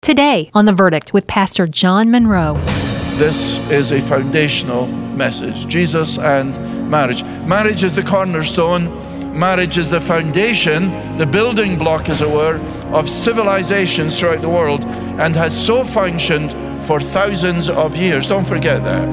Today on The Verdict with Pastor John Monroe. This is a foundational message. Jesus and marriage. Marriage is the cornerstone. Marriage is the foundation, the building block, as it were, of civilizations throughout the world, and has so functioned for thousands of years. Don't forget that.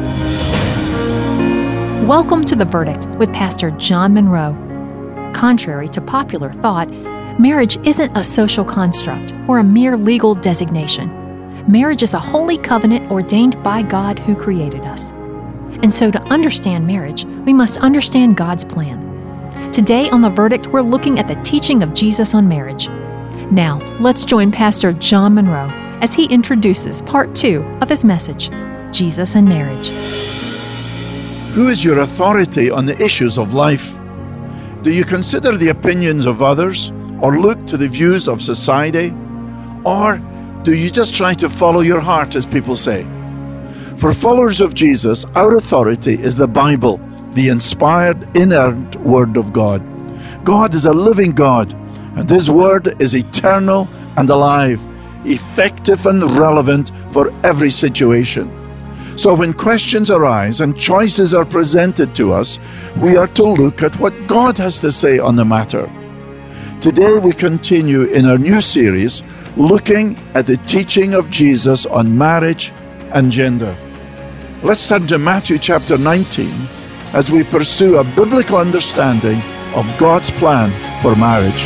Welcome to The Verdict with Pastor John Monroe. Contrary to popular thought, marriage isn't a social construct or a mere legal designation. Marriage is a holy covenant ordained by God who created us. And so to understand marriage, we must understand God's plan. Today on The Verdict, we're looking at the teaching of Jesus on marriage. Now, let's join Pastor John Monroe as he introduces part 2 of his message, Jesus and Marriage. Who is your authority on the issues of life? Do you consider the opinions of others or look to the views of society? Or do you just try to follow your heart, as people say? For followers of Jesus, our authority is the Bible, the inspired, inerrant Word of God. God is a living God, and His Word is eternal and alive, effective and relevant for every situation. So when questions arise and choices are presented to us, we are to look at what God has to say on the matter. Today we continue in our new series looking at the teaching of Jesus on marriage and gender. Let's turn to Matthew chapter 19 as we pursue a biblical understanding of God's plan for marriage.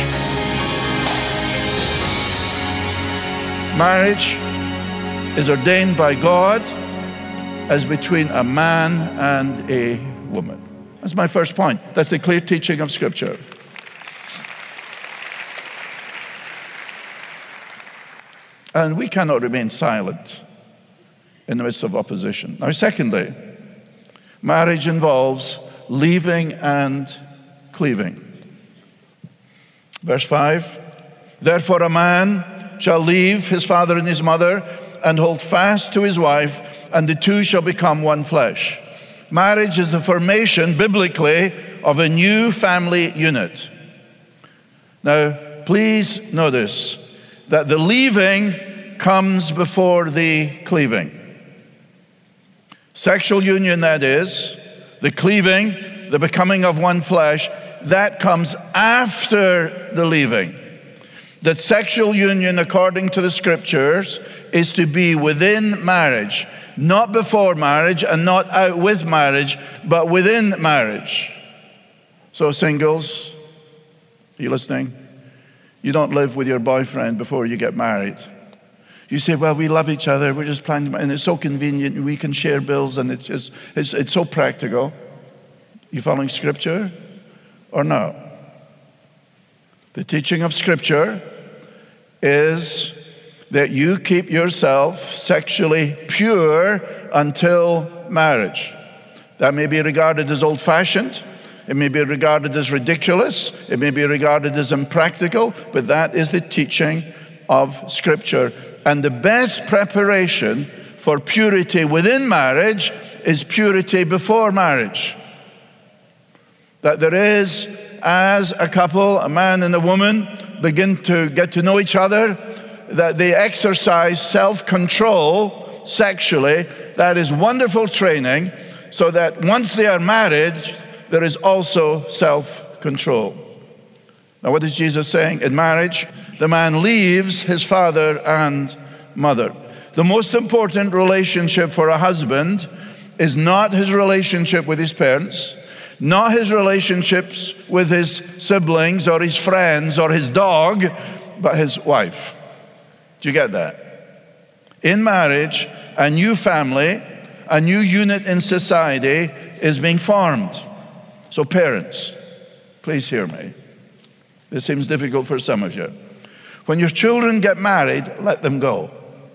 Marriage is ordained by God as between a man and a woman. That's my first point. That's the clear teaching of Scripture. And we cannot remain silent in the midst of opposition. Now, secondly, marriage involves leaving and cleaving. Verse 5, therefore a man shall leave his father and his mother and hold fast to his wife, and the two shall become one flesh. Marriage is the formation, biblically, of a new family unit. Now, please notice that the leaving comes before the cleaving. Sexual union, that is, the cleaving, the becoming of one flesh, that comes after the leaving. That sexual union, according to the Scriptures, is to be within marriage, not before marriage and not out with marriage, but within marriage. So singles, are you listening? You don't live with your boyfriend before you get married. You say, well, we love each other, we're just planning, and it's so convenient, we can share bills, and it's so practical. You following Scripture or no? The teaching of Scripture is that you keep yourself sexually pure until marriage. That may be regarded as old-fashioned. It may be regarded as ridiculous. It may be regarded as impractical, but that is the teaching of Scripture. And the best preparation for purity within marriage is purity before marriage. That there is, as a couple, a man and a woman, begin to get to know each other, that they exercise self-control sexually. That is wonderful training, so that once they are married, there is also self-control. Now, what is Jesus saying? In marriage, the man leaves his father and mother. The most important relationship for a husband is not his relationship with his parents, not his relationships with his siblings or his friends or his dog, but his wife. Do you get that? In marriage, a new family, a new unit in society is being formed. So parents, please hear me. This seems difficult for some of you. When your children get married, let them go.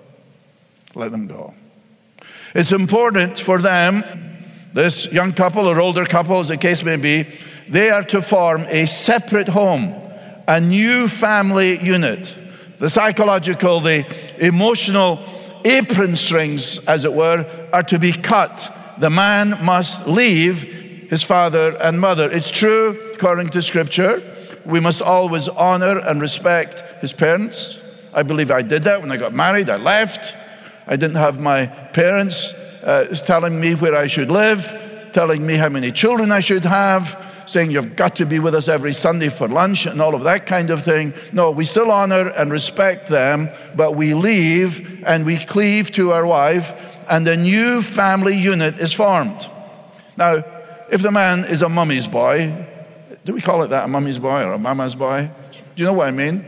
Let them go. It's important for them, this young couple or older couple, as the case may be, they are to form a separate home, a new family unit. The psychological, the emotional apron strings, as it were, are to be cut. The man must leave his father and mother. It's true, according to Scripture, we must always honor and respect his parents. I believe I did that when I got married. I left. I didn't have my parents telling me where I should live, telling me how many children I should have, saying you've got to be with us every Sunday for lunch and all of that kind of thing. No, we still honor and respect them, but we leave and we cleave to our wife, and a new family unit is formed. Now, if the man is a mummy's boy, do we call it that, a mummy's boy or a mama's boy? Do you know what I mean?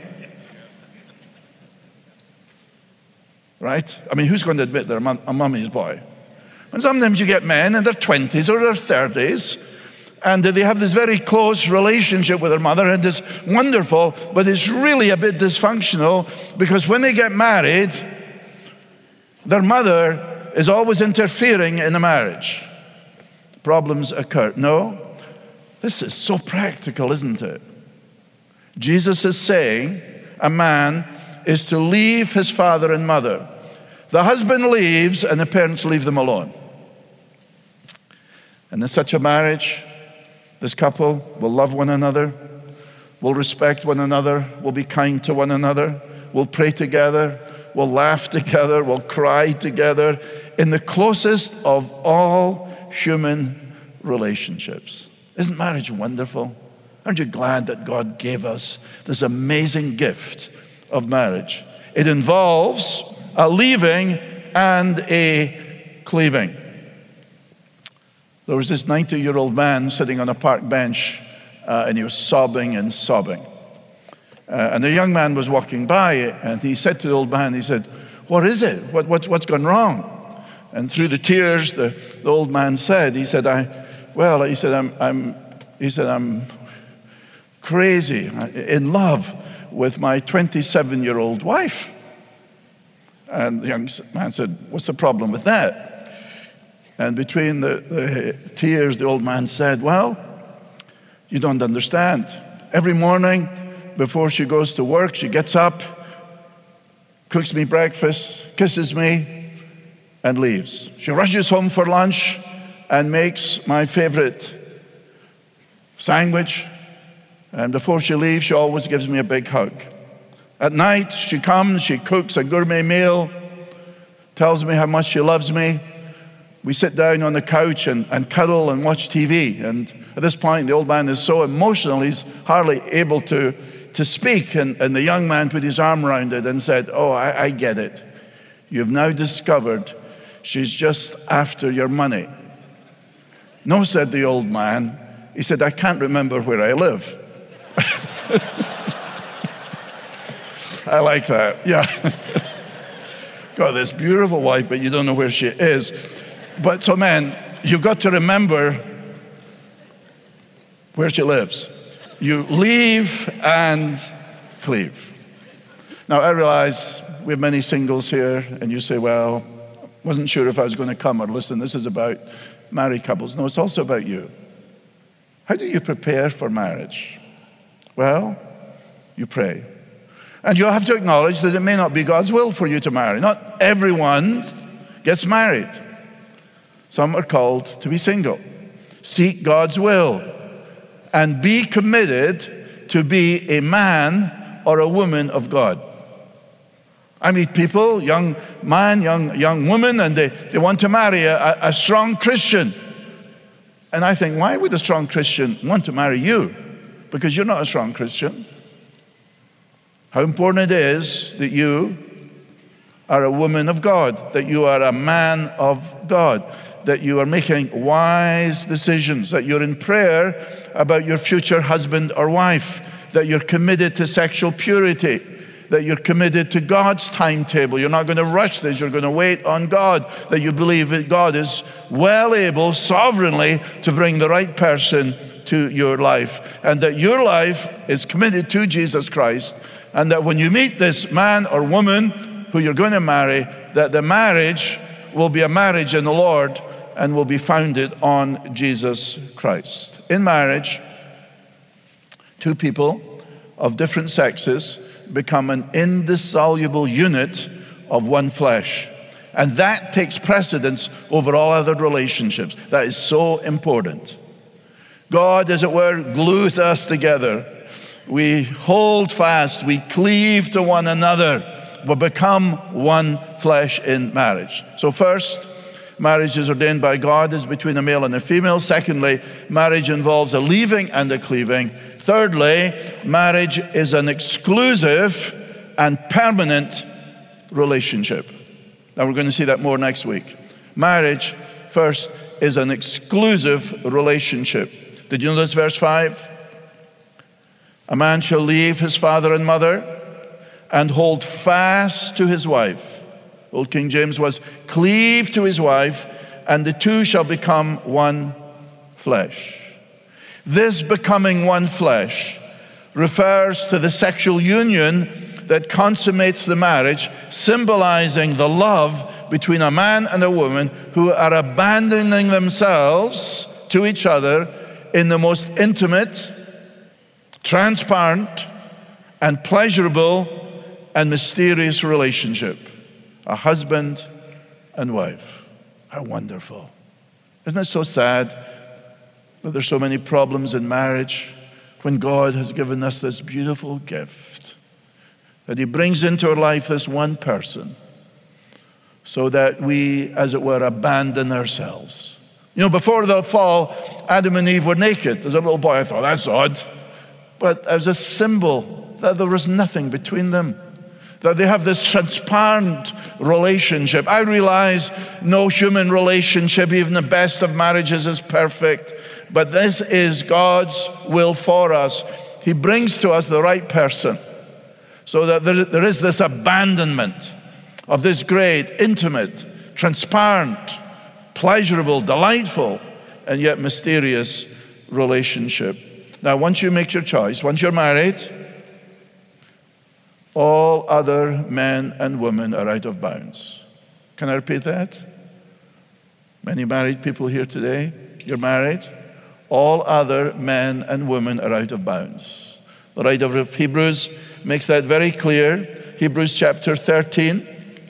Right? I mean, who's going to admit they're a mummy's boy? And sometimes you get men in their 20s or their 30s, and they have this very close relationship with their mother, and it's wonderful, but it's really a bit dysfunctional, because when they get married, their mother is always interfering in the marriage. Problems occur. No, this is so practical, isn't it? Jesus is saying a man is to leave his father and mother. The husband leaves and the parents leave them alone. And in such a marriage, this couple will love one another, will respect one another, will be kind to one another, will pray together, will laugh together, will cry together in the closest of all human relationships. Isn't marriage wonderful? Aren't you glad that God gave us this amazing gift of marriage? It involves a leaving and a cleaving. There was this 90-year-old man sitting on a park bench, and he was sobbing and sobbing. And a young man was walking by, and he said to the old man, he said, "What is it? What's gone wrong?" And through the tears, the old man said, I'm crazy, in love with my 27-year-old wife. And the young man said, "What's the problem with that?" And between the tears, the old man said, "Well, you don't understand. Every morning before she goes to work, she gets up, cooks me breakfast, kisses me, and leaves. She rushes home for lunch and makes my favorite sandwich. And before she leaves, she always gives me a big hug. At night, she comes, she cooks a gourmet meal, tells me how much she loves me. We sit down on the couch and cuddle and watch TV. And at this point, the old man is so emotional, he's hardly able to speak. And the young man put his arm around it and said, "Oh, I get it. You've now discovered she's just after your money." "No," said the old man. He said, "I can't remember where I live." I like that, yeah. Got this beautiful wife, but you don't know where she is. But so, man, you've got to remember where she lives. You leave and cleave. Now, I realize we have many singles here, and you say, "Well, wasn't sure if I was going to come," or "Listen, this is about married couples." No, it's also about you. How do you prepare for marriage? Well, you pray. And you'll have to acknowledge that it may not be God's will for you to marry. Not everyone gets married. Some are called to be single. Seek God's will and be committed to be a man or a woman of God. I meet people, young man, young woman, and they want to marry a strong Christian. And I think, why would a strong Christian want to marry you? Because you're not a strong Christian. How important it is that you are a woman of God, that you are a man of God, that you are making wise decisions, that you're in prayer about your future husband or wife, that you're committed to sexual purity, that you're committed to God's timetable. You're not going to rush this. You're going to wait on God, that you believe that God is well able, sovereignly, to bring the right person to your life, and that your life is committed to Jesus Christ, and that when you meet this man or woman who you're going to marry, that the marriage will be a marriage in the Lord and will be founded on Jesus Christ. In marriage, two people of different sexes become an indissoluble unit of one flesh. And that takes precedence over all other relationships. That is so important. God, as it were, glues us together we hold fast, we cleave to one another, we become one flesh in marriage. So first, marriage is ordained by God, is between a male and a female. Secondly, marriage involves a leaving and a cleaving. Thirdly, marriage is an exclusive and permanent relationship. Now we're going to see that more next week. Marriage, first, is an exclusive relationship. Did you notice verse 5? A man shall leave his father and mother and hold fast to his wife. Old King James was cleave to his wife, and the two shall become one flesh. This becoming one flesh refers to the sexual union that consummates the marriage, symbolizing the love between a man and a woman who are abandoning themselves to each other in the most intimate, transparent, and pleasurable and mysterious relationship. A husband and wife. How wonderful. Isn't it so sad that there's so many problems in marriage when God has given us this beautiful gift, that He brings into our life this one person so that we, as it were, abandon ourselves. You know, before the fall, Adam and Eve were naked. As a little boy, I thought, that's odd. But it was a symbol that there was nothing between them, that they have this transparent relationship. I realize no human relationship, even the best of marriages, is perfect. But this is God's will for us. He brings to us the right person so that there is this abandonment of this great, intimate, transparent, pleasurable, delightful, and yet mysterious relationship. Now, once you make your choice, once you're married, all other men and women are out of bounds. Can I repeat that? Many married people here today, you're married. All other men and women are out of bounds. The writer of Hebrews makes that very clear. Hebrews chapter 13.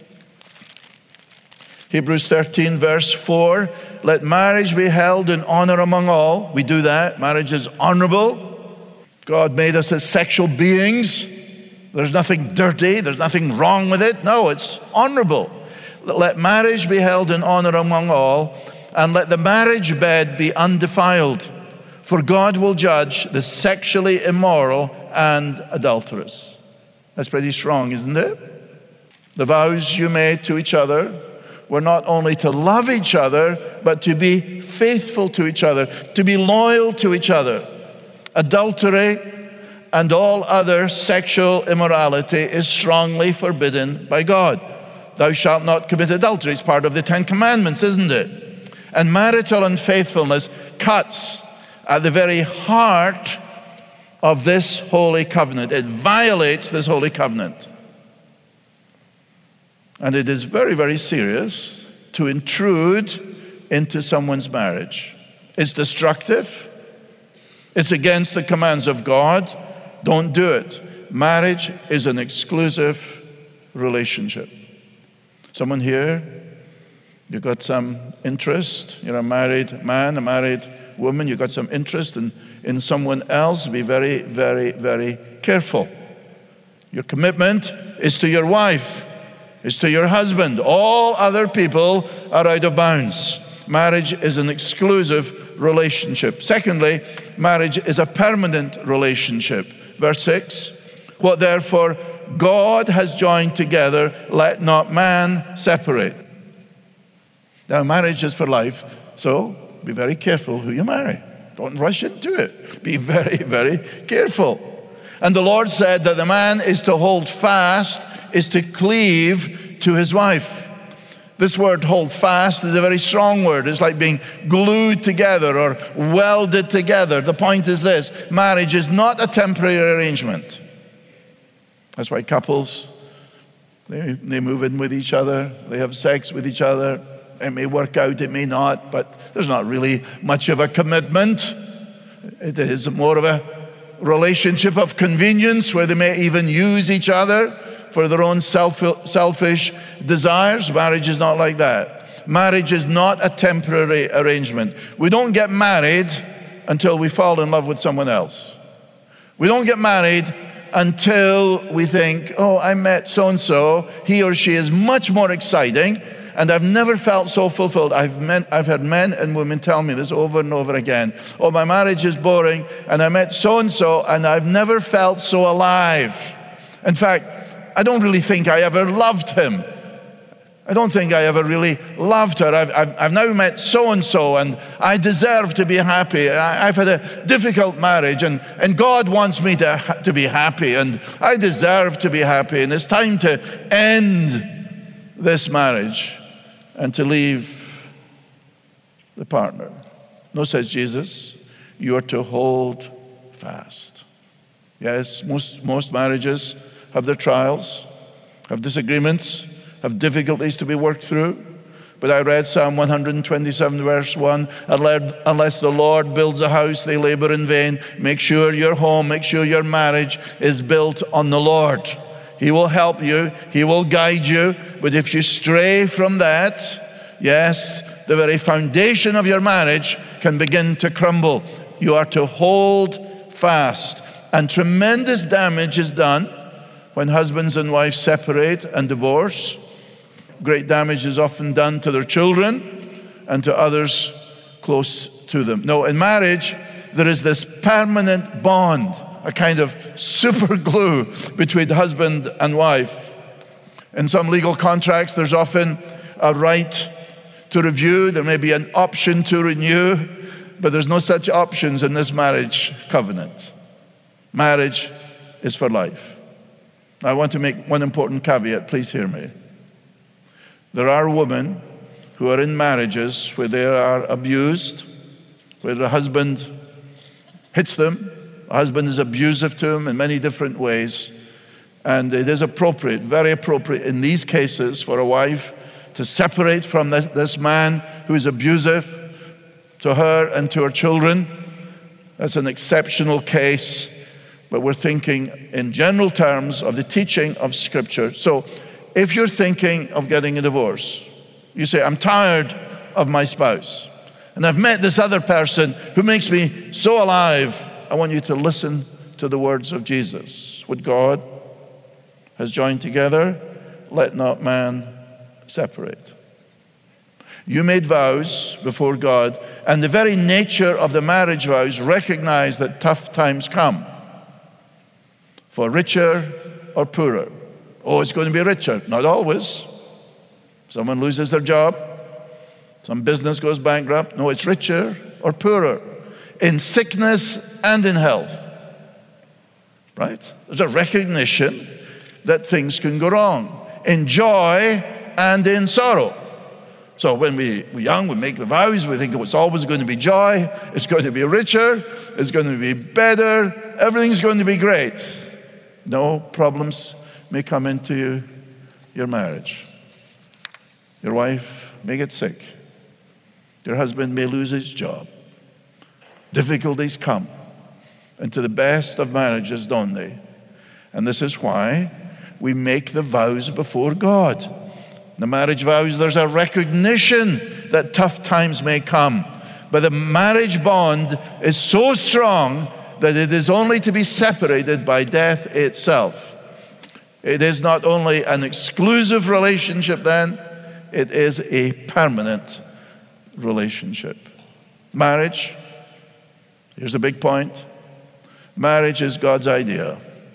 Hebrews 13 verse 4. Let marriage be held in honor among all. We do that. Marriage is honorable. God made us as sexual beings. There's nothing dirty. There's nothing wrong with it. No, it's honorable. Let marriage be held in honor among all, and let the marriage bed be undefiled. For God will judge the sexually immoral and adulterous. That's pretty strong, isn't it? The vows you made to each other were not only to love each other, but to be faithful to each other, to be loyal to each other. Adultery and all other sexual immorality is strongly forbidden by God. Thou shalt not commit adultery. It's part of the Ten Commandments, isn't it? And marital unfaithfulness cuts at the very heart of this holy covenant. It violates this holy covenant. And it is very, very serious to intrude into someone's marriage. It's destructive. It's against the commands of God. Don't do it. Marriage is an exclusive relationship. Someone here, you've got some interest. You're a married man, a married woman. You've got some interest in someone else. Be very, very, very careful. Your commitment is to your wife. It's to your husband. All other people are out of bounds. Marriage is an exclusive relationship. Secondly, marriage is a permanent relationship. Verse 6, what therefore God has joined together, let not man separate. Now, marriage is for life, so be very careful who you marry. Don't rush into it. Be very, very careful. And the Lord said that the man is to hold fast, is to cleave to his wife. This word, hold fast, is a very strong word. It's like being glued together or welded together. The point is this: marriage is not a temporary arrangement. That's why couples, they move in with each other, they have sex with each other. It may work out, it may not, but there's not really much of a commitment. It is more of a relationship of convenience where they may even use each other for their own selfish desires. Marriage is not like that. Marriage is not a temporary arrangement. We don't get married until we fall in love with someone else. We don't get married until we think, oh, I met so-and-so. He or she is much more exciting, and I've never felt so fulfilled. I've had men and women tell me this over and over again. Oh, my marriage is boring, and I met so-and-so, and I've never felt so alive. In fact, I don't really think I ever loved him. I don't think I ever really loved her. I've now met so-and-so, and I deserve to be happy. I've had a difficult marriage, and God wants me to be happy, and I deserve to be happy, and it's time to end this marriage and to leave the partner. No, says Jesus, you are to hold fast. Yes, most marriages have their trials, have disagreements, have difficulties to be worked through. But I read Psalm 127, verse 1, unless the Lord builds a house, they labor in vain. Make sure your home, make sure your marriage is built on the Lord. He will help you, He will guide you, but if you stray from that, yes, the very foundation of your marriage can begin to crumble. You are to hold fast. And tremendous damage is done when husbands and wives separate and divorce. Great damage is often done to their children and to others close to them. No, in marriage, there is this permanent bond, a kind of super glue between husband and wife. In some legal contracts, there's often a right to review. There may be an option to renew, but there's no such options in this marriage covenant. Marriage is for life. Now, I want to make one important caveat. Please hear me. There are women who are in marriages where they are abused, where the husband hits them, the husband is abusive to them in many different ways, and it is appropriate, very appropriate in these cases for a wife to separate from this man who is abusive to her and to her children. That's an exceptional case, but we're thinking in general terms of the teaching of Scripture. So, if you're thinking of getting a divorce, you say, I'm tired of my spouse, and I've met this other person who makes me so alive. I want you to listen to the words of Jesus. What God has joined together, let not man separate. You made vows before God, and the very nature of the marriage vows recognize that tough times come, for richer or poorer. Oh, it's going to be richer. Not always. Someone loses their job. Some business goes bankrupt. No, it's richer or poorer. In sickness and in health. Right? There's a recognition that things can go wrong. In joy and in sorrow. So when we're young, we make the vows. We think, oh, it's always going to be joy. It's going to be richer. It's going to be better. Everything's going to be great. No, problems may come into your marriage. Your wife may get sick. Your husband may lose his job. Difficulties come. And to the best of marriages, don't they? And this is why we make the vows before God. In the marriage vows, there's a recognition that tough times may come. But the marriage bond is so strong that it is only to be separated by death itself. It is not only an exclusive relationship then, it is a permanent relationship. Marriage, here's a big point. Marriage is God's idea.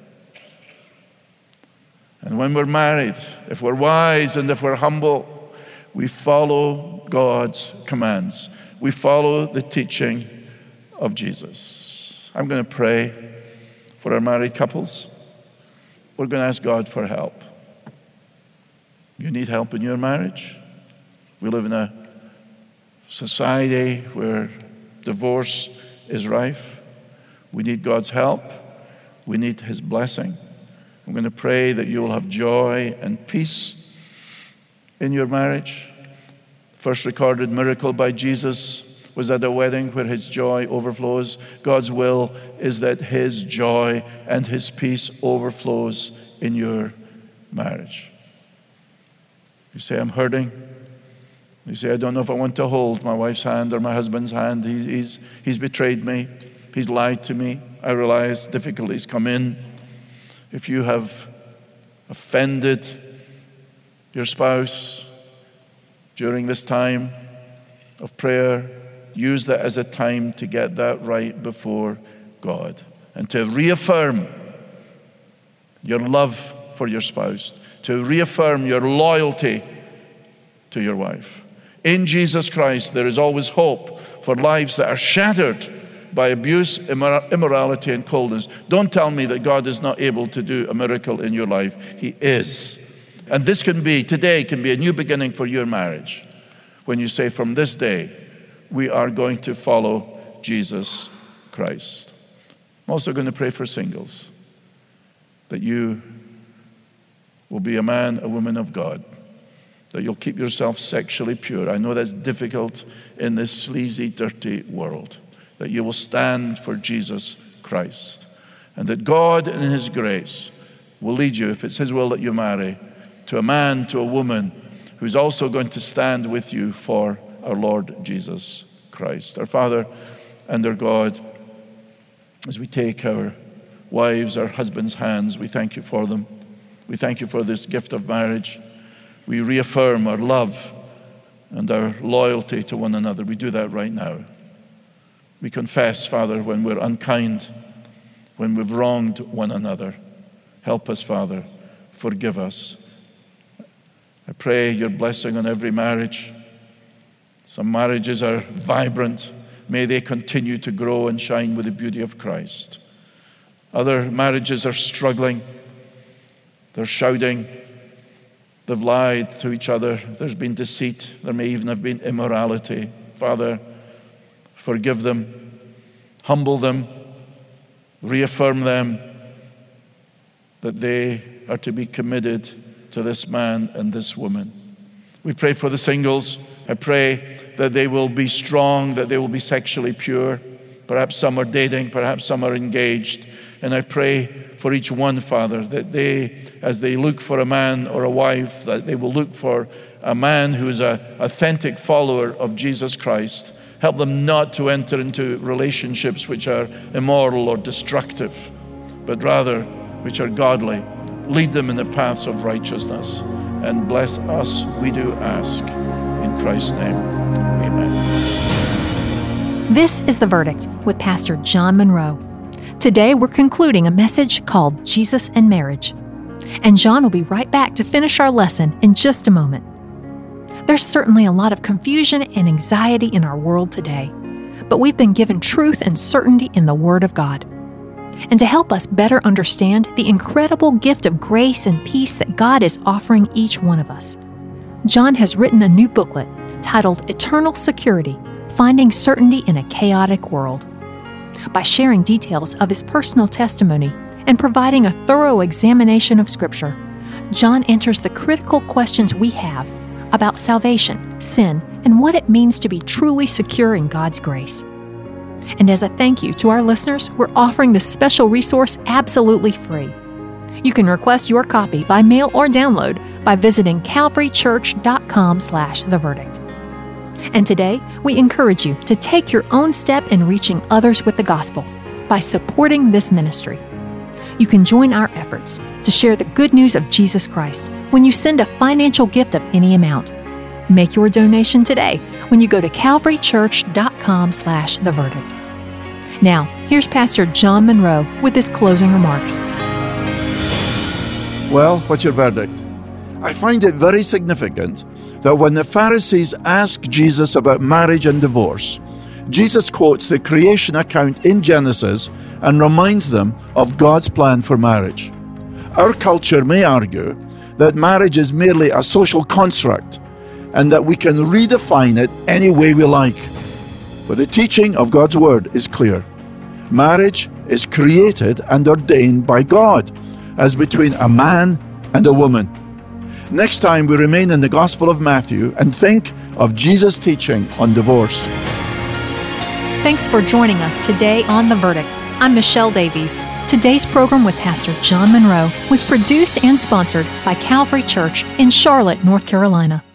And when we're married, if we're wise and if we're humble, we follow God's commands. We follow the teaching of Jesus. I'm going to pray for our married couples. We're going to ask God for help. You need help in your marriage? We live in a society where divorce is rife. We need God's help. We need His blessing. I'm going to pray that you will have joy and peace in your marriage. First recorded miracle by Jesus was at a wedding where His joy overflows. God's will is that His joy and His peace overflows in your marriage. You say, I'm hurting. You say, I don't know if I want to hold my wife's hand or my husband's hand. He's betrayed me. He's lied to me. I realize difficulties come in. If you have offended your spouse during this time of prayer, use that as a time to get that right before God and to reaffirm your love for your spouse, to reaffirm your loyalty to your wife. In Jesus Christ, there is always hope for lives that are shattered by abuse, immorality, and coldness. Don't tell me that God is not able to do a miracle in your life. He is. And this today can be a new beginning for your marriage. When you say, from this day, we are going to follow Jesus Christ. I'm also going to pray for singles, that you will be a man, a woman of God, that you'll keep yourself sexually pure. I know that's difficult in this sleazy, dirty world, that you will stand for Jesus Christ, and that God in His grace will lead you, if it's His will that you marry, to a man, to a woman who's also going to stand with you for our Lord Jesus Christ. Our Father and our God, as we take our wives, our husbands' hands, we thank you for them. We thank you for this gift of marriage. We reaffirm our love and our loyalty to one another. We do that right now. We confess, Father, when we're unkind, when we've wronged one another. Help us, Father. Forgive us. I pray your blessing on every marriage. Some marriages are vibrant. May they continue to grow and shine with the beauty of Christ. Other marriages are struggling. They're shouting. They've lied to each other. There's been deceit. There may even have been immorality. Father, forgive them. Humble them. Reaffirm them that they are to be committed to this man and this woman. We pray for the singles. I pray that they will be strong, that they will be sexually pure. Perhaps some are dating, perhaps some are engaged. And I pray for each one, Father, that they, as they look for a man or a wife, that they will look for a man who is an authentic follower of Jesus Christ. Help them not to enter into relationships which are immoral or destructive, but rather which are godly. Lead them in the paths of righteousness. And bless us, we do ask. In Christ's name, amen. This is The Verdict with Pastor John Monroe. Today we're concluding a message called Jesus and Marriage. And John will be right back to finish our lesson in just a moment. There's certainly a lot of confusion and anxiety in our world today, but we've been given truth and certainty in the Word of God. And to help us better understand the incredible gift of grace and peace that God is offering each one of us, John has written a new booklet titled Eternal Security: Finding Certainty in a Chaotic World. By sharing details of his personal testimony and providing a thorough examination of Scripture, John answers the critical questions we have about salvation, sin, and what it means to be truly secure in God's grace. And as a thank you to our listeners, we're offering this special resource absolutely free. You can request your copy by mail or download by visiting calvarychurch.com/theverdict. And today, we encourage you to take your own step in reaching others with the gospel by supporting this ministry. You can join our efforts to share the good news of Jesus Christ when you send a financial gift of any amount. Make your donation today when you go to calvarychurch.com/theverdict. Now, here's Pastor John Monroe with his closing remarks. Well, what's your verdict? I find it very significant that when the Pharisees ask Jesus about marriage and divorce, Jesus quotes the creation account in Genesis and reminds them of God's plan for marriage. Our culture may argue that marriage is merely a social construct and that we can redefine it any way we like. But the teaching of God's Word is clear. Marriage is created and ordained by God as between a man and a woman. Next time we remain in the Gospel of Matthew and think of Jesus' teaching on divorce. Thanks for joining us today on The Verdict. I'm Michelle Davies. Today's program with Pastor John Monroe was produced and sponsored by Calvary Church in Charlotte, North Carolina.